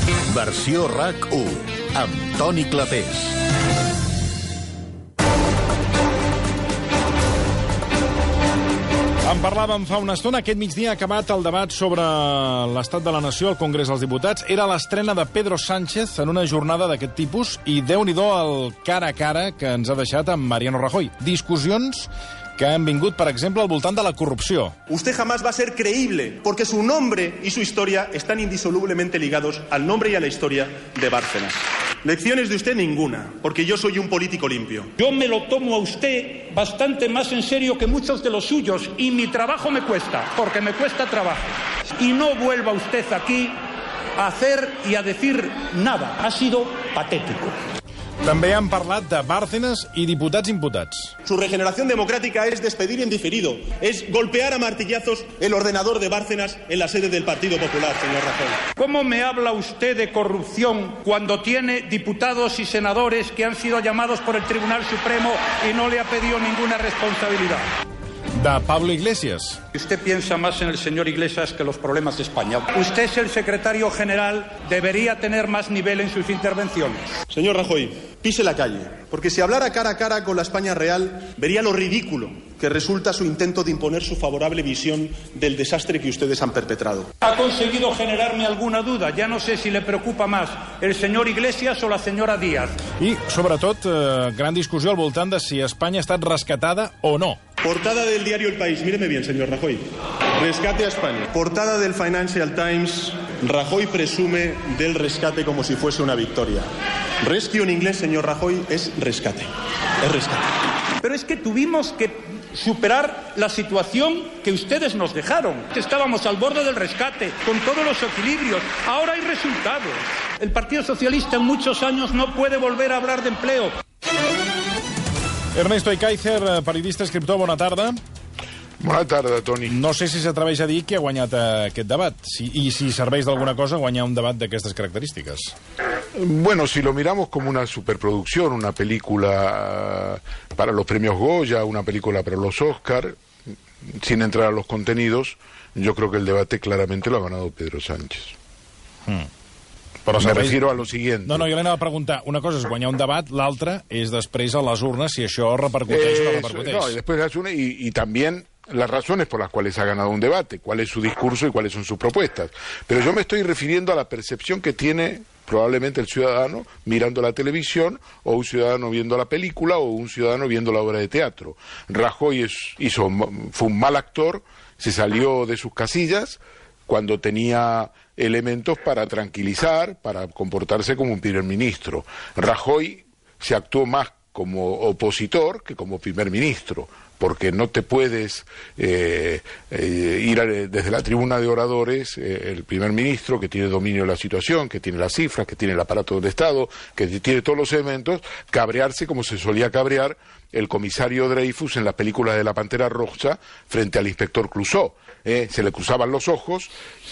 Versió RAC1, amb Toni Clapés. En parlàvem fa una estona. Aquest migdia ha acabat el debat sobre l'estat de la nació al Congrés dels Diputats. Era l'estrena de Pedro Sánchez en una jornada d'aquest tipus i déu-n'hi-do el cara a cara que ens ha deixat amb Mariano Rajoy. Discussions que han vingut, per exemple, al voltant de la corrupció. Usted jamás va a ser creíble, porque su nombre y su historia están indisolublemente ligados al nombre y a la historia de Bárcenas. Lecciones de usted ninguna, porque yo soy un político limpio. Yo me lo tomo a usted bastante más en serio que muchos de los suyos, y mi trabajo me cuesta, porque me cuesta trabajo. Y no vuelva usted aquí a hacer y a decir nada. Ha sido patético. També han parlat de Bárcenas i diputats imputats. Su regeneración democrática es despedir en diferido, es golpear a martillazos el ordenador de Bárcenas en la sede del Partido Popular, señor Rajoy. ¿Cómo me habla usted de corrupción cuando tiene diputados y senadores que han sido llamados por el Tribunal Supremo y no le ha pedido ninguna responsabilidad? De Pablo Iglesias. Usted piensa más en el señor Iglesias que los problemas de España. Usted es el secretario general, debería tener más nivel en sus intervenciones. Señor Rajoy, pise la calle, porque si hablara cara a cara con la España real, vería lo ridículo que resulta su intento de imponer su favorable visión del desastre que ustedes han perpetrado. Ha conseguido generarme alguna duda. Ya no sé si le preocupa más el señor Iglesias o la señora Díaz. I, sobretot, gran discussió al voltant de si Espanya ha estat rescatada o no. Portada del diario El País, míreme bien, señor Rajoy. Rescate a España. Portada del Financial Times, Rajoy presume del rescate como si fuese una victoria. Rescue en inglés, señor Rajoy, es rescate. Es rescate. Pero es que tuvimos que superar la situación que ustedes nos dejaron. Estábamos al borde del rescate, con todos los equilibrios. Ahora hay resultados. El Partido Socialista en muchos años no puede volver a hablar de empleo. Ernesto Ekaizer, periodista, escriptor, bona tarda. Bona tarda, Toni. No sé si s'atreveix a dir que ha guanyat aquest debat, i si serveix d'alguna cosa guanyar un debat d'aquestes característiques. Bueno, si lo miramos como una superproducción, una película para los premios Goya, una película para los Oscar, sin entrar a los contenidos, yo creo que el debate claramente lo ha ganado Pedro Sánchez. Però me refiero a lo siguiente. No, jo l'anava a preguntar. Una cosa és guanyar un debat, l'altra és després a les urnes si això repercuteix o no repercuteix. No, y después las urnas y también las razones por las cuales ha ganado un debate, cuál es su discurso y cuáles son sus propuestas. Pero yo me estoy refiriendo a la percepción que tiene probablemente el ciudadano mirando la televisión, o un ciudadano viendo la película, o un ciudadano viendo la obra de teatro. Rajoy fue un mal actor, se salió de sus casillas cuando tenía elementos para tranquilizar, para comportarse como un primer ministro. Rajoy se actuó más como opositor que como primer ministro, porque no te puedes ir desde la tribuna de oradores, el primer ministro, que tiene dominio de la situación, que tiene las cifras, que tiene el aparato del Estado, que tiene todos los elementos, cabrearse como se solía cabrear el comisario Dreyfus en la película de la Pantera Rosa frente al inspector Clouseau. Se le cruzaban los ojos,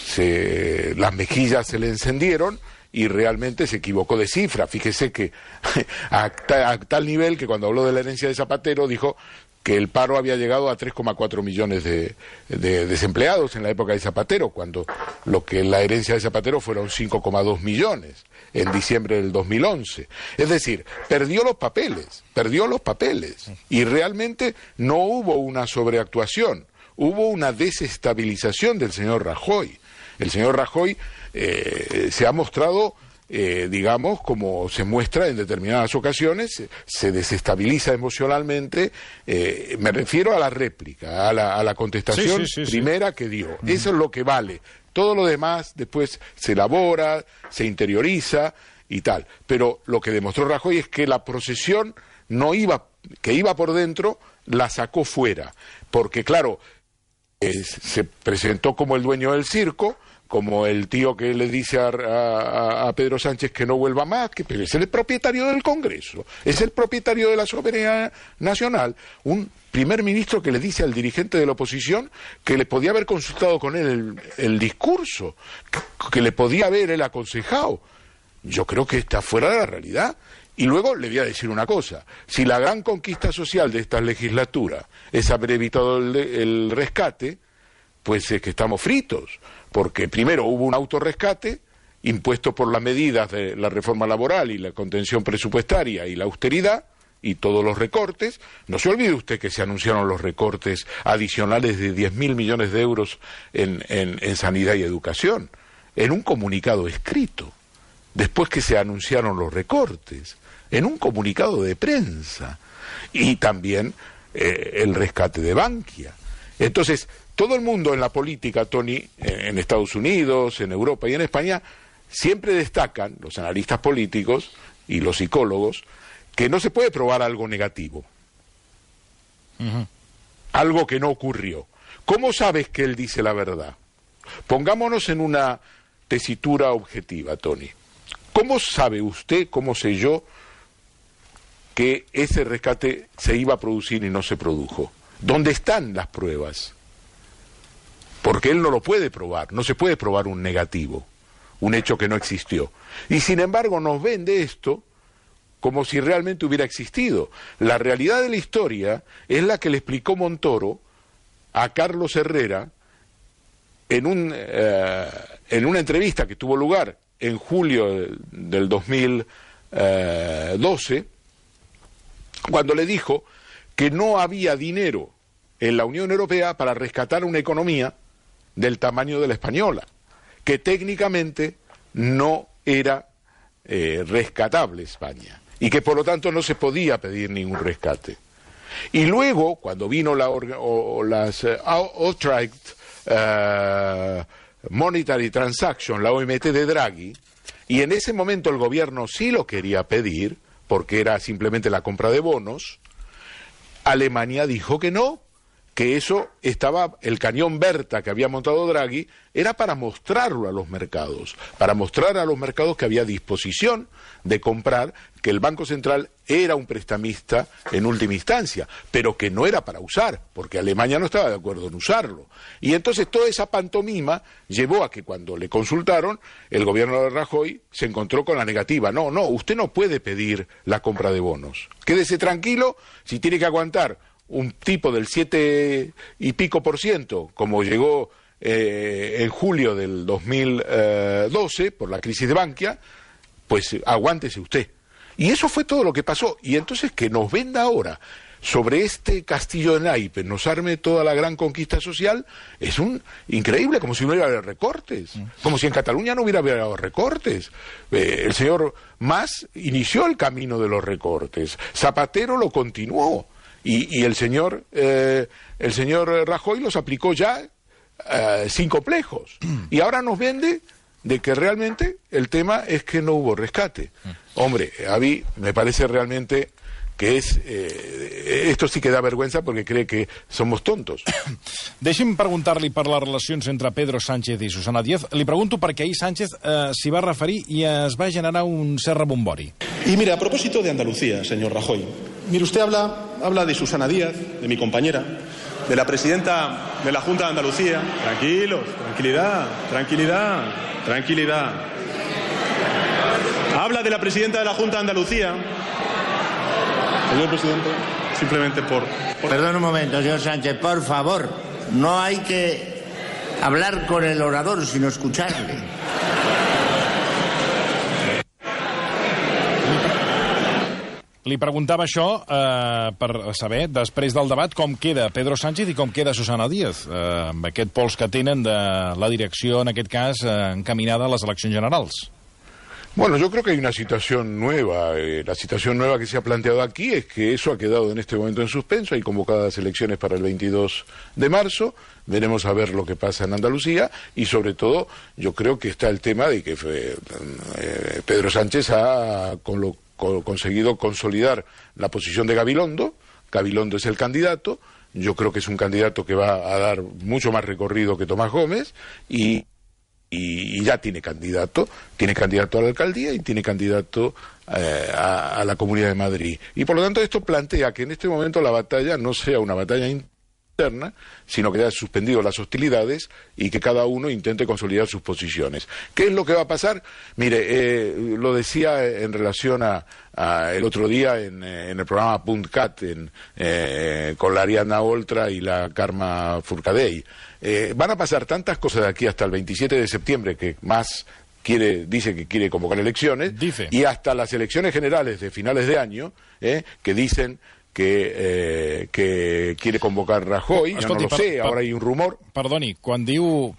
las mejillas se le encendieron y realmente se equivocó de cifra. Fíjese que a tal nivel que cuando habló de la herencia de Zapatero dijo que el paro había llegado a 3,4 millones de desempleados en la época de Zapatero, cuando lo que la herencia de Zapatero fueron 5,2 millones en diciembre del 2011. Es decir, perdió los papeles, y realmente no hubo una sobreactuación, hubo una desestabilización del señor Rajoy. El señor Rajoy se ha mostrado, digamos, como se muestra en determinadas ocasiones, se desestabiliza emocionalmente. Me refiero a la réplica, a la contestación primera que dio. Eso es lo que vale. Todo lo demás después se elabora, se interioriza y tal. Pero lo que demostró Rajoy es que la procesión que iba por dentro, la sacó fuera. Porque, claro, se presentó como el dueño del circo, como el tío que le dice a Pedro Sánchez que no vuelva más, pero es el propietario del Congreso, es el propietario de la soberanía nacional. Un primer ministro que le dice al dirigente de la oposición que le podía haber consultado con él el discurso, que le podía haber él aconsejado. Yo creo que está fuera de la realidad. Y luego le voy a decir una cosa: si la gran conquista social de esta legislatura es haber evitado el rescate, pues es que estamos fritos, porque primero hubo un autorrescate impuesto por las medidas de la reforma laboral y la contención presupuestaria y la austeridad y todos los recortes. No se olvide usted que se anunciaron los recortes adicionales de 10.000 millones de euros en sanidad y educación, en un comunicado escrito, después que se anunciaron los recortes, en un comunicado de prensa, y también el rescate de Bankia. Entonces, todo el mundo en la política, Tony, en Estados Unidos, en Europa y en España, siempre destacan, los analistas políticos y los psicólogos, que no se puede probar algo negativo. Algo que no ocurrió. ¿Cómo sabes que él dice la verdad? Pongámonos en una tesitura objetiva, Tony. ¿Cómo sabe usted, cómo sé yo, que ese rescate se iba a producir y no se produjo? ¿Dónde están las pruebas? Porque él no lo puede probar, no se puede probar un negativo, un hecho que no existió. Y sin embargo nos vende esto como si realmente hubiera existido. La realidad de la historia es la que le explicó Montoro a Carlos Herrera en una entrevista que tuvo lugar en julio del 2012, cuando le dijo que no había dinero en la Unión Europea para rescatar una economía del tamaño de la española, que técnicamente no era rescatable España, y que por lo tanto no se podía pedir ningún rescate. Y luego, cuando vino las Outright Monetary Transaction, la OMT de Draghi, y en ese momento el gobierno sí lo quería pedir, porque era simplemente la compra de bonos, Alemania dijo que no, que eso estaba, el cañón Berta que había montado Draghi, era para mostrarlo a los mercados, que había disposición de comprar, que el Banco Central era un prestamista en última instancia, pero que no era para usar, porque Alemania no estaba de acuerdo en usarlo. Y entonces toda esa pantomima llevó a que cuando le consultaron, el gobierno de Rajoy se encontró con la negativa. No, usted no puede pedir la compra de bonos. Quédese tranquilo, si tiene que aguantar un tipo del 7 y pico %, como llegó en julio del 2012, por la crisis de Bankia, pues aguántese usted. Y eso fue todo lo que pasó. Y entonces que nos venda ahora sobre este castillo de naipes, nos arme toda la gran conquista social, es increíble, como si no hubiera recortes, como si en Cataluña no hubiera habido recortes. El señor Mas inició el camino de los recortes, Zapatero lo continuó, y el señor Rajoy los aplicó ya sin complejos. Y ahora nos vende de que realmente el tema es que no hubo rescate. Hombre, a mí me parece realmente que esto sí que da vergüenza porque cree que somos tontos. Deixi'm preguntar-li per les relacions entre Pedro Sánchez i Susana Díaz. Li pregunto perquè ahir Sánchez s'hi va referir i es va generar un cert rebombori. Y mire, a propósito de Andalucía, señor Rajoy, mire, usted habla de Susana Díaz, de mi compañera, de la presidenta de la Junta de Andalucía. Tranquilos, tranquilidad. Habla de la presidenta de la Junta de Andalucía. Señor presidente, simplemente por... Perdón un momento, señor Sánchez, por favor. No hay que hablar con el orador, sino escucharle. Li preguntava això per saber, després del debat, com queda Pedro Sánchez i com queda Susana Díaz, amb aquest pols que tenen de la direcció, en aquest cas, encaminada a les eleccions generals. Bueno, yo creo que hay una situación nueva. La situación nueva que se ha planteado aquí es que eso ha quedado en este momento en suspenso. Hay convocadas elecciones para el 22 de marzo. Veremos a ver lo que pasa en Andalucía. Y sobre todo, yo creo que está el tema de que Pedro Sánchez ha conseguido consolidar la posición de Gabilondo. Gabilondo es el candidato. Yo creo que es un candidato que va a dar mucho más recorrido que Tomás Gómez y ya tiene candidato a la alcaldía y tiene candidato a la Comunidad de Madrid. Y por lo tanto esto plantea que en este momento la batalla no sea una batalla interna, sino que haya suspendido las hostilidades y que cada uno intente consolidar sus posiciones. ¿Qué es lo que va a pasar? Mire, lo decía en relación a el otro día en el programa Puntcat con la Ariadna Oltra y la Carme Forcadell. Van a pasar tantas cosas de aquí hasta el 27 de septiembre que más dice que quiere convocar elecciones, y hasta las elecciones generales de finales de año, que dicen que quiere convocar Rajoy. Escolti, jo no lo sé, ahora hay un rumor. Perdoni, quan diu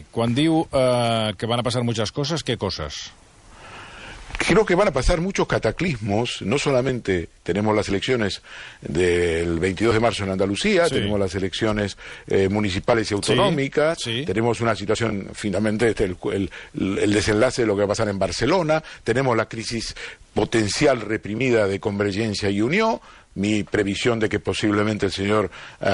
que van a pasar muchas cosas, ¿qué cosas? Creo que van a pasar muchos cataclismos. No solamente tenemos las elecciones del 22 de marzo en Andalucía, tenemos las elecciones municipales y autonómicas, tenemos una situación, finalmente, el desenlace de lo que va a pasar en Barcelona, tenemos la crisis potencial reprimida de Convergencia y Unió, mi previsión de que posiblemente el señor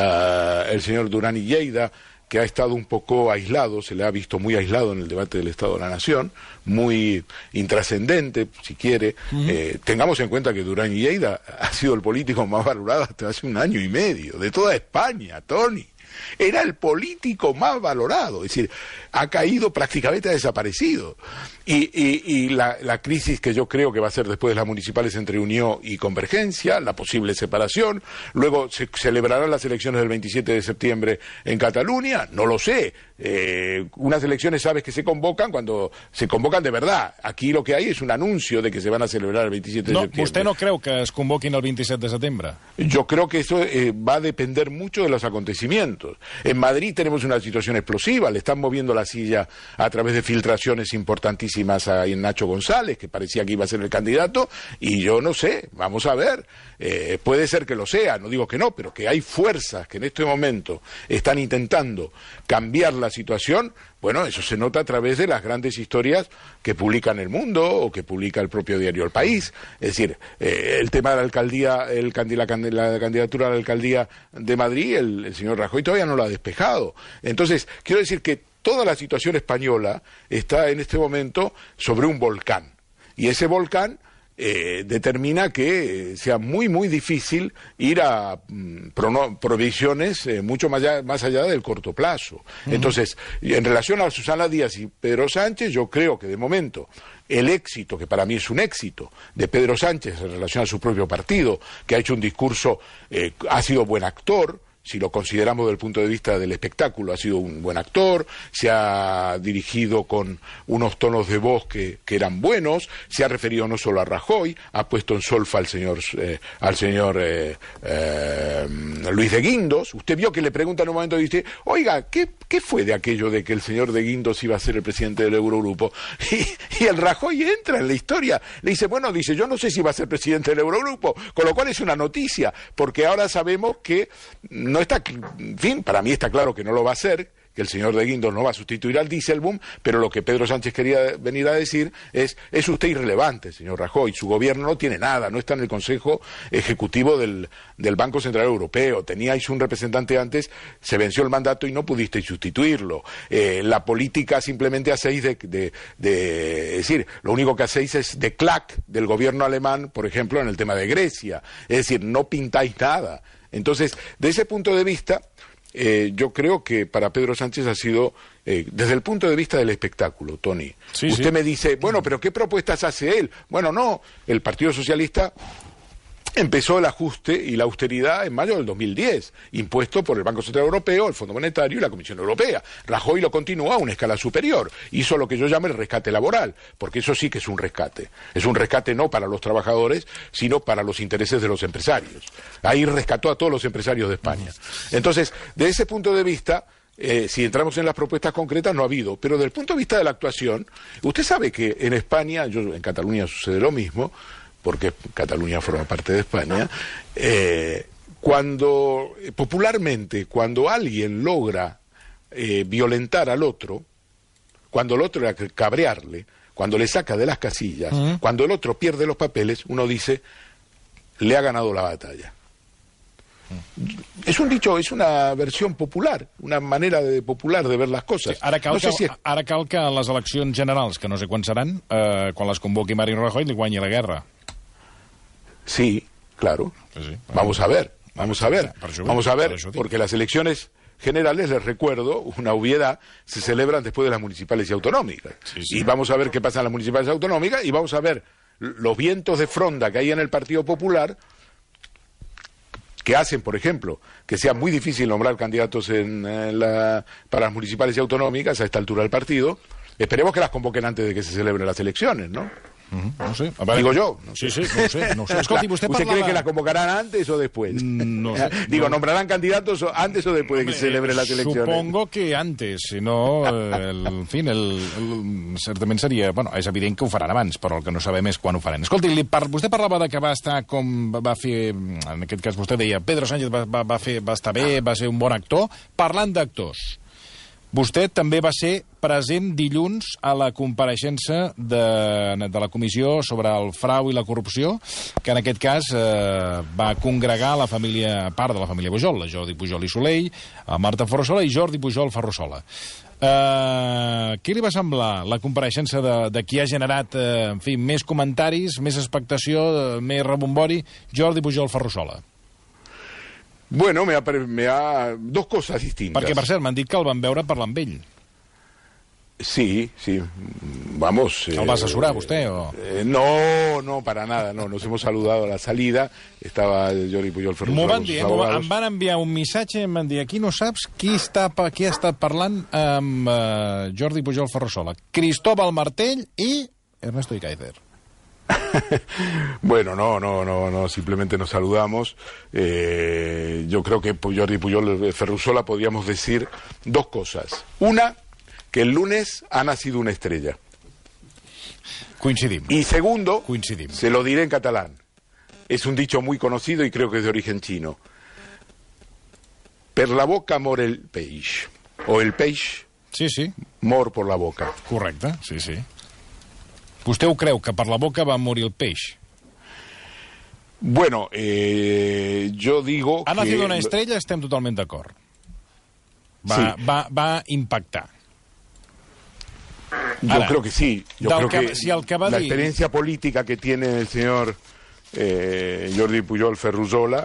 Duran y Lleida, que ha estado un poco aislado, se le ha visto muy aislado en el debate del Estado de la Nación, muy intrascendente, si quiere. Tengamos en cuenta que Duran y Lleida ha sido el político más valorado hasta hace 1 año y medio, de toda España, Tony. Era el político más valorado, es decir, ha caído, prácticamente ha desaparecido. Y la crisis que yo creo que va a ser después de las municipales entre Unió y Convergencia, la posible separación, luego se celebrarán las elecciones del 27 de septiembre en Cataluña, no lo sé. Unas elecciones, sabes, que se convocan cuando se convocan de verdad. Aquí lo que hay es un anuncio de que se van a celebrar el 27 de septiembre. ¿Usted no creu que es convoquin el 27 de septiembre? Yo creo que eso va a depender mucho de los acontecimientos. En Madrid tenemos una situación explosiva, le están moviendo la silla a través de filtraciones importantísimas a Nacho González, que parecía que iba a ser el candidato, y yo no sé, vamos a ver. Puede ser que lo sea, no digo que no, pero que hay fuerzas que en este momento están intentando cambiar la situación. Bueno, eso se nota a través de las grandes historias que publica El Mundo o que publica el propio diario El País. Es decir, el tema de la alcaldía, la candidatura a la alcaldía de Madrid, el señor Rajoy todavía no lo ha despejado. Entonces, quiero decir que toda la situación española está en este momento sobre un volcán. Y ese volcán determina que sea muy, muy difícil ir a provisiones mucho más allá del corto plazo. Entonces, en relación a Susana Díaz y Pedro Sánchez, yo creo que de momento el éxito, que para mí es un éxito, de Pedro Sánchez en relación a su propio partido, que ha hecho un discurso, ha sido buen actor. Si lo consideramos desde el punto de vista del espectáculo, ha sido un buen actor, se ha dirigido con unos tonos de voz que eran buenos, se ha referido no solo a Rajoy, ha puesto en solfa al señor Luis de Guindos. Usted vio que le preguntan en un momento y dice, oiga, ¿qué fue de aquello de que el señor de Guindos iba a ser el presidente del Eurogrupo? Y el Rajoy entra en la historia, le dice, bueno, yo no sé si va a ser presidente del Eurogrupo, con lo cual es una noticia, porque ahora sabemos que no está, en fin, para mí está claro que no lo va a hacer, que el señor de Guindos no va a sustituir al Dijsselbloem, pero lo que Pedro Sánchez quería venir a decir es usted irrelevante, señor Rajoy, su gobierno no tiene nada, no está en el Consejo Ejecutivo del Banco Central Europeo, teníais un representante antes, se venció el mandato y no pudisteis sustituirlo, la política simplemente hacéis es decir, lo único que hacéis es de clac del gobierno alemán, por ejemplo, en el tema de Grecia, es decir, no pintáis nada. Entonces, de ese punto de vista, yo creo que para Pedro Sánchez ha sido, desde el punto de vista del espectáculo, Tony. Usted me dice, bueno, pero ¿qué propuestas hace él? Bueno, no, el Partido Socialista empezó el ajuste y la austeridad en mayo del 2010, impuesto por el Banco Central Europeo, el Fondo Monetario y la Comisión Europea. Rajoy lo continuó a una escala superior, hizo lo que yo llamo el rescate laboral, porque eso sí que es un rescate. Es un rescate no para los trabajadores, sino para los intereses de los empresarios. Ahí rescató a todos los empresarios de España. Entonces, de ese punto de vista, si entramos en las propuestas concretas, no ha habido. Pero desde el punto de vista de la actuación, usted sabe que en España, en Cataluña sucede lo mismo, porque Cataluña forma parte de España, popularmente, cuando alguien logra violentar al otro, cuando el otro cabrearle, cuando le saca de las casillas, cuando el otro pierde los papeles, uno dice, le ha ganado la batalla. Es un dicho, es una versión popular, una manera popular de ver las cosas. Ara cal que a les eleccions generals, que no sé quan seran, quan les convoqui Mariano Rajoy, li guanyi la guerra. Sí, claro. Sí. Vamos a ver, porque las elecciones generales, les recuerdo, una obviedad, se celebran después de las municipales y autonómicas. Y vamos a ver qué pasa en las municipales y autonómicas, y vamos a ver los vientos de fronda que hay en el Partido Popular, que hacen, por ejemplo, que sea muy difícil nombrar candidatos para las municipales y autonómicas a esta altura del partido, Esperemos que las convoquen antes de que se celebren las elecciones, ¿no? No sé. A veure... Digo yo. No sé. Sí, no sé. Escolti, vostè cree que las convocarán antes o después? No sé. Digo, ¿nombrarán candidatos antes o después de que se celebren las elecciones? Supongo que antes, si no, certament seria... Bueno, és evident que ho faran abans, però el que no sabem és quan ho faran. Escolti, vostè parlava de que va estar com va fer... En aquest cas vostè deia, Pedro Sánchez va estar bé, va ser un bon actor. Parlant d'actors, vostè també va ser present dilluns a la compareixença de la comissió sobre el frau i la corrupció, que en aquest cas va congregar la família, part de la família Pujol, la Jordi Pujol i Soley, a Marta Ferrusola i Jordi Pujol Ferrusola. Què li va semblar la compareixença de qui ha generat, en fi, més comentaris, més expectació, més rebombori, Jordi Pujol Ferrusola? Bueno, me ha dos cosas distintas. Perquè, per cert, m'han dit que el van veure parlar amb ell. Sí, vamos. ¿El va a asesorar usted o...? No, para nada, no. Nos hemos saludado a la salida. Estaba Jordi Pujol Ferrusola. M'ho van dir, em van enviar un missatge i em van dir, aquí no saps qui ha estat parlant amb Jordi Pujol Ferrusola. Cristóbal Martell i Ernesto Icaizer. Bueno, no, simplemente nos saludamos. Yo creo que Jordi Pujol Ferrusola podríamos decir dos cosas. Una, que el lunes ha nacido una estrella. Coincidim. Y segundo, coincidim. Se lo diré en catalán. Es un dicho muy conocido y creo que es de origen chino. Per la boca mor el peix. O el peix mor por la boca. Correcte, sí. Vostè ho creu, que per la boca va morir el peix? Bueno, yo digo ha nacido una estrella, estem totalment d'acord. Va impactar. Yo creo que sí. Yo creo que si el que va la dir... experiencia política que tiene el señor Jordi Pujol Ferrusola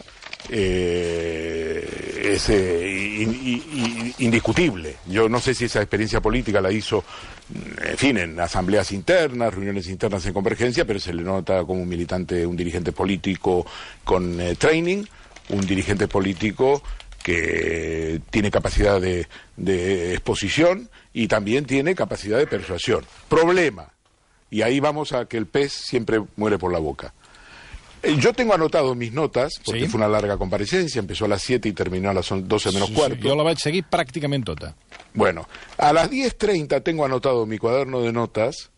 es indiscutible. Yo no sé si esa experiencia política la hizo, en fin, en asambleas internas, reuniones internas en Convergencia, pero se le nota como un militante, un dirigente político con training, un dirigente político que tiene capacidad de exposición y también tiene capacidad de persuasión. Problema, y ahí vamos a que el pez siempre muere por la boca. Yo tengo anotado mis notas, porque fue una larga comparecencia, empezó a las 7 y terminó a las 12 menos cuarto. Jo la vaig seguir pràcticament tota. Bueno, a las 10:30 tengo anotado mi cuaderno de notas.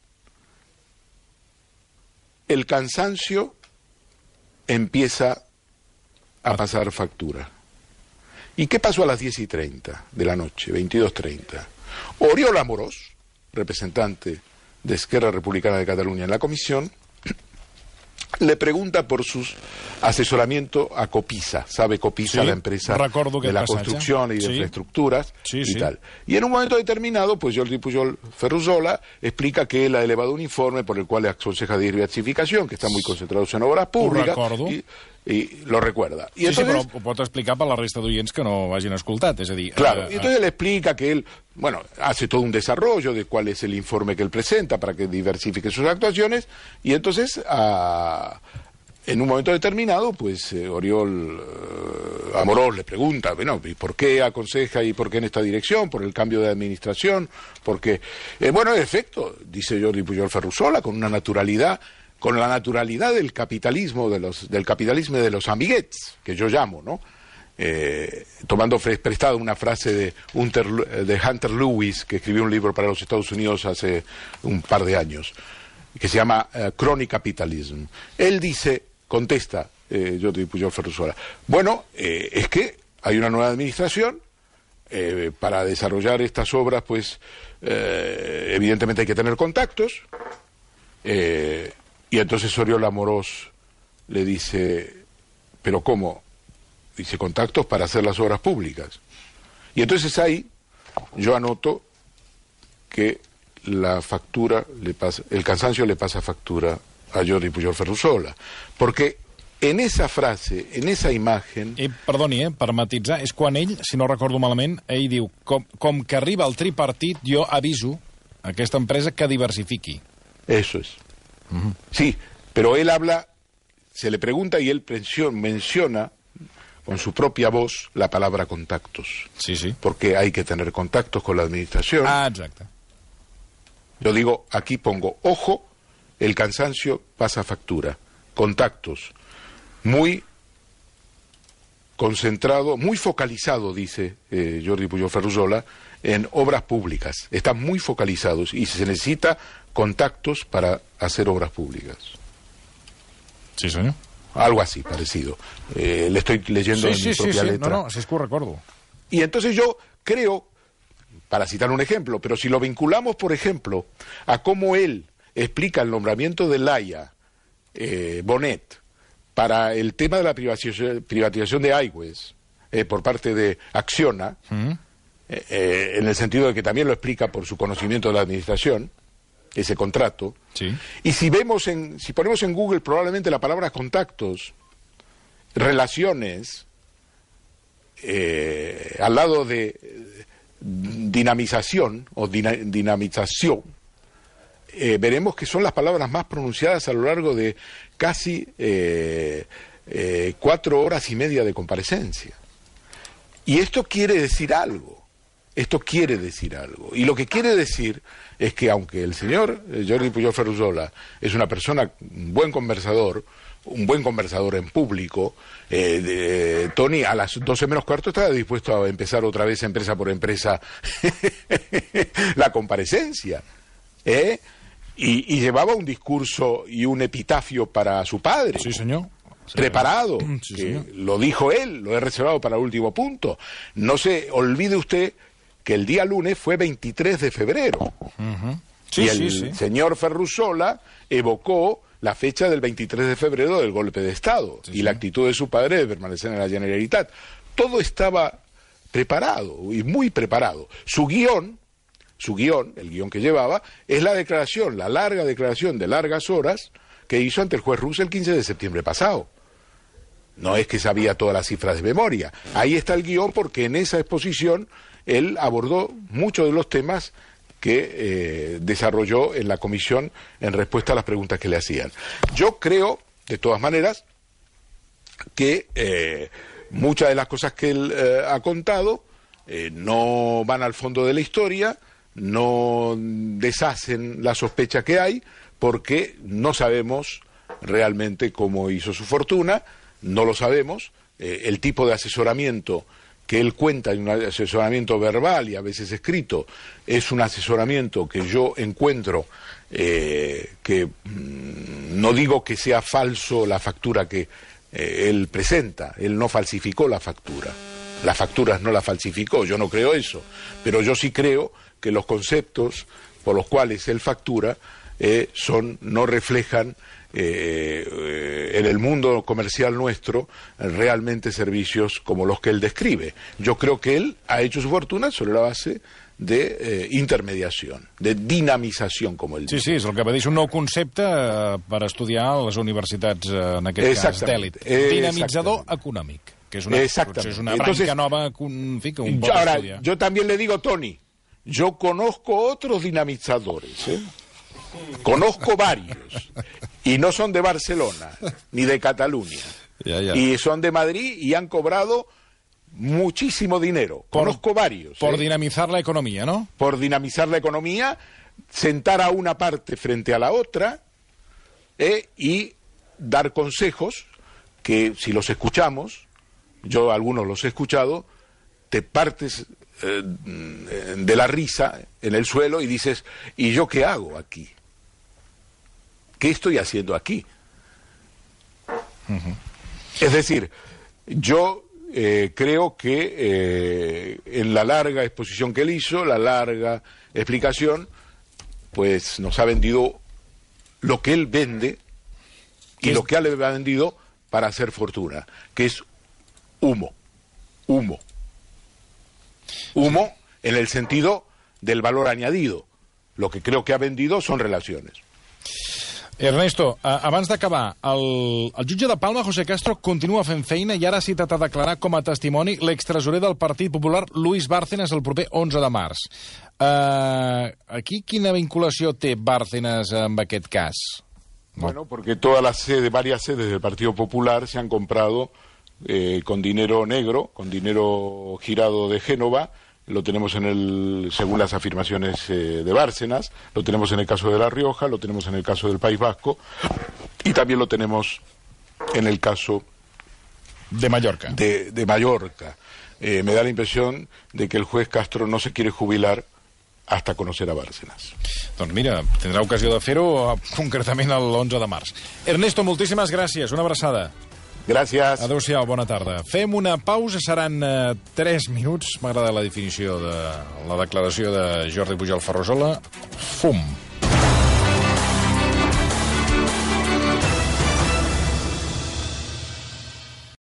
El cansancio empieza a pasar factura. ¿Y qué pasó a las 10:30 de la noche, 22:30? Oriol Amorós, representante de Esquerra Republicana de Cataluña en la comisión, le pregunta por su asesoramiento a Copisa. ¿Sabe Copisa, la empresa de la construcción y de infraestructuras y tal? Y en un momento determinado, pues Jordi Pujol Ferrusola explica que él ha elevado un informe por el cual le aconseja diversificación, que están muy concentrados en obras públicas. Y lo recuerda. Y entonces, però ho pot explicar per la resta d'oients que no hagin escoltat, és a dir... Claro, y entonces le explica que él, bueno, hace todo un desarrollo de cuál es el informe que él presenta para que diversifique sus actuaciones, y entonces, en un momento determinado, pues Oriol Amorós le pregunta, bueno, ¿y por qué aconseja y por qué en esta dirección? ¿Por el cambio de administración? Porque, bueno, en efecto, dice Jordi Pujol Ferrusola, con una naturalidad... con la naturalidad del capitalismo de los amiguets, que yo llamo, ¿no? Tomando prestada una frase de Hunter Lewis, que escribió un libro para los Estados Unidos hace un par de años, que se llama Crony Capitalism. Él dice, contesta Jordi Pujol Ferrusola, bueno, es que hay una nueva administración, para desarrollar estas obras, pues, evidentemente hay que tener contactos, y entonces Oriol Amorós le dice, ¿pero cómo? Dice, contactos para hacer las obras públicas. Y entonces ahí yo anoto que la factura le pasa, el cansancio le pasa factura a Jordi Pujol Ferrusola. Porque en esa frase, en esa imagen... Perdoni, per matitzar, és quan ell, si no recordo malament, ell diu, com que arriba el tripartit, jo aviso a aquesta empresa que diversifiqui. Eso es. Sí, pero él habla, se le pregunta y él menciona con su propia voz la palabra contactos. Sí. Porque hay que tener contactos con la administración. Exacte. Yo digo, aquí pongo, ojo, el cansancio pasa factura. Contactos, muy concentrado, muy focalizado, dice Jordi Pujol Ferrusola, en obras públicas. Están muy focalizados y se necesita contactos para hacer obras públicas. Sí, senyor. Algo así, parecido. Le estoy leyendo en mi propia letra. No, si es que ho recordo. Y entonces yo creo, para citar un ejemplo, pero si lo vinculamos, por ejemplo, a cómo él explica el nombramiento de Laia Bonet para el tema de la privatización de Aigües por parte de Acciona, en el sentido de que también lo explica por su conocimiento de la administración, ese contrato. Sí. Y si ponemos en Google probablemente la palabra contactos, relaciones, al lado de dinamización o dinamización, veremos que son las palabras más pronunciadas a lo largo de casi 4 horas y media de comparecencia. Y esto quiere decir algo. Y lo que quiere decir es que aunque el señor Jordi Pujol Ferrusola es una persona, un buen conversador en público, Toni a las 12 menos cuarto estaba dispuesto a empezar otra vez empresa por empresa la comparecencia, y llevaba un discurso y un epitafio para su padre. Sí, señor. Preparado, sí, que señor. lo dijo él, lo he reservado para el último punto. No se olvide usted que el día lunes fue 23 de febrero. Sí, y el señor Ferrusola evocó la fecha del 23 de febrero del golpe de Estado y la actitud de su padre de permanecer en la Generalitat. Todo estaba preparado y muy preparado. Su guión, el guión que llevaba, es la larga declaración de largas horas que hizo ante el juez Rus el 15 de septiembre pasado. No es que sabía todas las cifras de memoria. Ahí está el guión, porque en esa exposición él abordó muchos de los temas que desarrolló en la comisión en respuesta a las preguntas que le hacían. Yo creo, de todas maneras, que muchas de las cosas que él ha contado no van al fondo de la historia, no deshacen la sospecha que hay, porque no sabemos realmente cómo hizo su fortuna, no lo sabemos, el tipo de asesoramiento que él cuenta, un asesoramiento verbal y a veces escrito, es un asesoramiento que yo encuentro que no digo que sea falso la factura que él presenta, él no falsificó la factura, las facturas no la falsificó, yo no creo eso, pero yo sí creo que los conceptos por los cuales él factura no reflejan en el mundo comercial nuestro realmente servicios como los que él describe. Yo creo que él ha hecho su fortuna sobre la base de intermediación, de dinamización, como él dice. Sí, és el que va dir, un nou concepte per estudiar a les universitats, en aquest cas, d'èlit. Dinamitzador econòmic, que és una branca nova que un pot estudiar. Yo también le digo, Toni, yo conozco otros dinamizadores, conozco varios, y no son de Barcelona, ni de Cataluña, y son de Madrid y han cobrado muchísimo dinero. Conozco varios. Por dinamizar la economía, ¿no? Por dinamizar la economía, sentar a una parte frente a la otra y dar consejos que, si los escuchamos, yo algunos los he escuchado, te partes de la risa en el suelo y dices, ¿y yo qué hago aquí? ¿Qué estoy haciendo aquí? Es decir, yo creo que en la larga exposición que él hizo, la larga explicación, pues nos ha vendido lo que él vende y lo que él ha vendido para hacer fortuna, que es humo. Humo en el sentido del valor añadido. Lo que creo que ha vendido son relaciones. Ernesto, abans d'acabar, el jutge de Palma, José Castro, continua fent feina i ara ha citat a declarar com a testimoni l'extresorer del Partit Popular, Luis Bárcenas, el proper 11 de març. Aquí quina vinculació té Bárcenas amb aquest cas? Bueno, porque varias sedes del Partido Popular se han comprado con dinero negro, con dinero girado de Génova, lo tenemos según las afirmaciones de Bárcenas, lo tenemos en el caso de La Rioja, lo tenemos en el caso del País Vasco y también lo tenemos en el caso de Mallorca. De Mallorca. Me da la impresión de que el juez Castro no se quiere jubilar hasta conocer a Bárcenas. Doncs mira, tindrà ocasió de fer-ho concretament l'11 de març. Ernesto, moltíssimes gràcies, una abraçada. Gràcies. Adéu-siau, bona tarda. Fem una pausa, seran 3 minuts. M'agrada la definició de la declaració de Jordi Pujol Ferrusola. Fum.